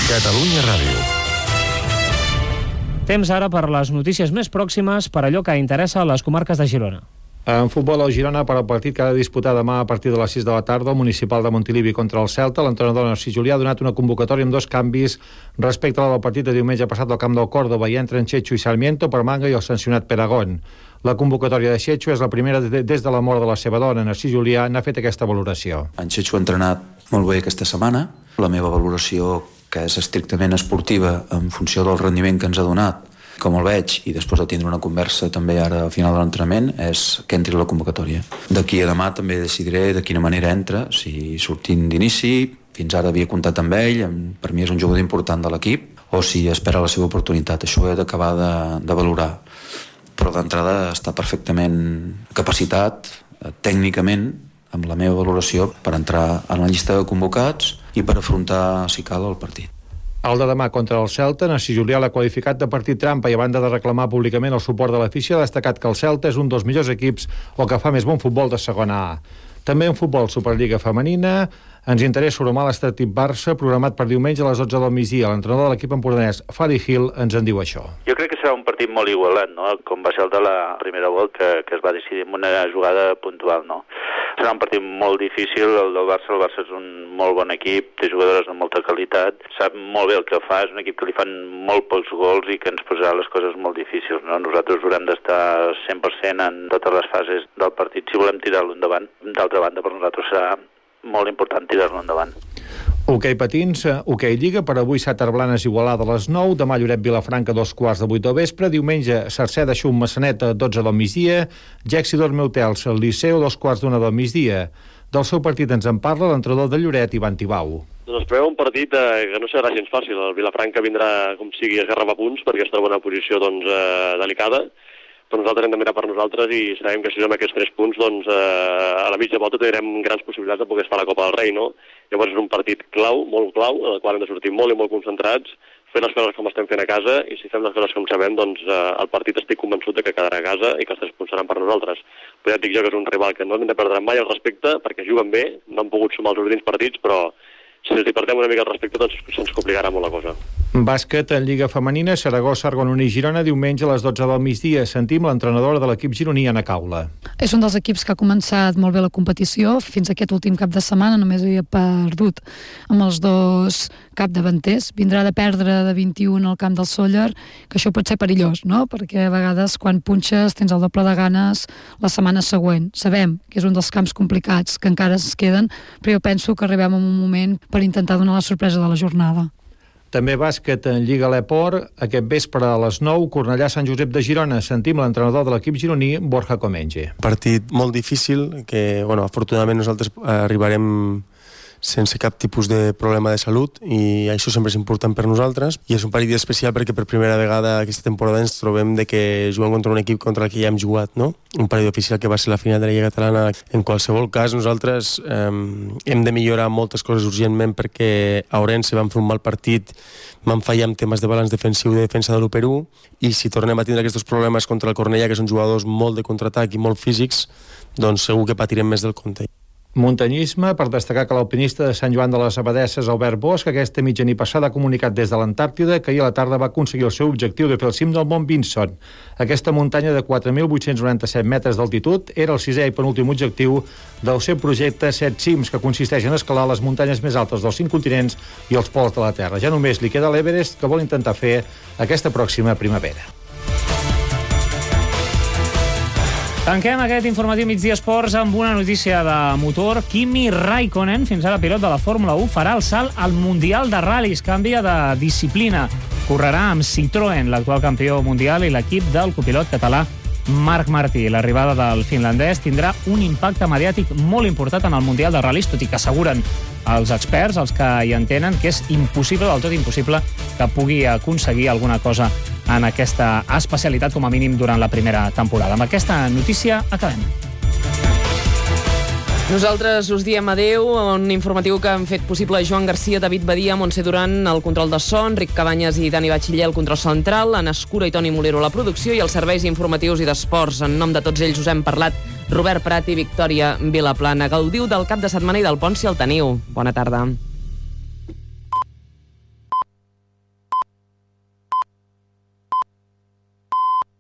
Catalunya Ràdio. Temps ara per les notícies més pròximes per allò que interessa a les comarques de Girona. En futbol, el Girona, per al partit que ha de disputar demà a partir de les 6 de la tarda, el municipal de Montilivi contra el Celta, l'entrenador Narcís Julià ha donat una convocatòria amb 2 canvis respecte a la del partit de diumenge passat al camp del Córdoba. Hi entren Chechu i Sarmiento per Manga i el sancionat Peragón. La convocatòria de Chechu és la primera des de la mort de la seva dona. Narcís Julià n'ha fet aquesta valoració. En Chechu ha entrenat molt bé aquesta setmana. La meva valoració, que és estrictament esportiva en funció del rendiment que ens ha donat, com el veig, i després de tindre una conversa també ara al final de l'entrenament, és que entri a la convocatòria. D'aquí a demà també decidiré de quina manera entra, si sortint d'inici, fins ara havia comptat amb ell, per mi és un jugador important de l'equip, o si espera la seva oportunitat. Això ho he d'acabar de valorar. Però d'entrada està perfectament capacitat, tècnicament, amb la meva valoració, per entrar en la llista de convocats i per afrontar, si cal, el partit. El de demà contra el Celta, Narcís Julià l'ha qualificat de partit trampa i a banda de reclamar públicament el suport de l'afició, ha destacat que el Celta és un dels millors equips o que fa més bon futbol de segona A. També en futbol Superliga femenina ens interessa un mal Estartit Barça programat per diumenge a les 12 del migdia. L'entrenador de l'equip empordanès, Fadi Gil, ens en diu això. Jo crec que serà un partit molt igualat, no? Com va ser el de la primera volta, que es va decidir en una jugada puntual, no? Serà un partit molt difícil, el del Barça. El Barça és un molt bon equip, té jugadores de molta qualitat, sap molt bé el que fa, és un equip que li fan molt pocs gols i que ens posarà les coses molt difícils, no? Nosaltres haurem d'estar 100% en totes les fases del partit si volem tirar-lo endavant. D'altra banda, per nosaltres serà molt important tirar-lo endavant. Hoquei patins, hoquei lliga, per avui Sàter Blanes Igualada a les 9, demà Lloret Vilafranca 2:15 del vespre, diumenge Sarceda Xum Massanet a 12 del migdia, Gexi Dormeutels al Liceu 2:15 del migdia. Del seu partit ens en parla l'entrenador de Lloret, Ivan Tibau. Doncs es preveu un partit que no serà gens fàcil. El Vilafranca vindrà, com sigui, a esgarrapar punts perquè està en una posició delicada. Però nosaltres hem de mirar per nosaltres i sabem que si som aquests 3 punts, doncs a la mitja volta tindrem grans possibilitats de poder estar a la Copa del Rei, no? Llavors és un partit clau, molt clau, en el qual hem de sortir molt i molt concentrats, fer les coses com estem fent a casa, i si fem les coses com sabem, doncs el partit estic convençut de que quedarà a casa i que els 3 punts seran per nosaltres. Però ja et dic jo que és un rival que no hem de perdre mai el respecte, perquè juguen bé, no han pogut sumar els últims partits, però si els hi perdem una mica el respecte, doncs se'ns complicarà molt la cosa. Bàsquet en Lliga Femenina, Saragossa, Argononí i Girona, diumenge a les 12 del migdia. Sentim l'entrenadora de l'equip gironí, Anna Caula. És un dels equips que ha començat molt bé la competició. Fins aquest últim cap de setmana només havia perdut amb els 2 capdavanters. Vindrà de perdre de 21 al camp del Sóller, que això pot ser perillós, no? Perquè a vegades quan punxes tens el doble de ganes la setmana següent. Sabem que és un dels camps complicats que encara es queden, però jo penso que arribem a un moment per intentar donar la sorpresa de la jornada. També bàsquet en Lliga Leport, aquest vespre a les 9, Cornellà Sant Josep de Girona. Sentim l'entrenador de l'equip gironí, Borja Comenge. Partit molt difícil, que afortunadament nosaltres arribarem sense cap tipus de problema de salut, i això sempre és important per nosaltres, i és un partit especial perquè per primera vegada aquesta temporada ens trobem de que juguem contra un equip contra el que ja hem jugat, no? Un partit oficial que va ser la final de la Lliga Catalana. En qualsevol cas, nosaltres hem de millorar moltes coses urgentment, perquè a Orense vam fer un mal partit, vam fallar en temes de balanç defensiu i de defensa de l'1-1, i si tornem a tindre aquests problemes contra el Cornellà, que són jugadors molt de contraatac i molt físics, doncs segur que patirem més del compte. Muntanyisme, per destacar que l'alpinista de Sant Joan de les Abadesses, Albert Bosch, aquesta mitjanit passada ha comunicat des de l'Antàrtida que ahir a la tarda va aconseguir el seu objectiu de fer el cim del Mont Vinson. Aquesta muntanya de 4.897 metres d'altitud era el 6è i penúltim objectiu del seu projecte 7 cims, que consisteix en escalar les muntanyes més altes dels 5 continents i els pols de la Terra. Ja només li queda l'Everest, que vol intentar fer aquesta pròxima primavera. Tanquem aquest informatiu Migdia Esports amb una notícia de motor. Kimi Raikkonen, fins ara pilot de la Fórmula 1, farà el salt al Mundial de Ral·lis. Canvia de disciplina. Correrà amb Citroën, l'actual campió mundial, i l'equip del copilot català Marc Martí. L'arribada del finlandès tindrà un impacte mediàtic molt important en el Mundial de Ral·lis, tot i que asseguren els experts, els que hi entenen, que és impossible, del tot impossible, que pugui aconseguir alguna cosa en aquesta especialitat, com a mínim durant la primera temporada. Amb aquesta notícia acabem. Nosaltres us diem adeu, un informatiu que han fet possible Joan Garcia, David Badia, Montse Duran, el control de so, Enric Cabanyes i Dani Batxiller, el control central, Anna Escura i Toni Molero, la producció, i els serveis informatius i d'esports. En nom de tots ells us hem parlat Robert Prat i Victòria Vilaplana. Gaudiu del cap de setmana i del pont si el teniu. Bona tarda.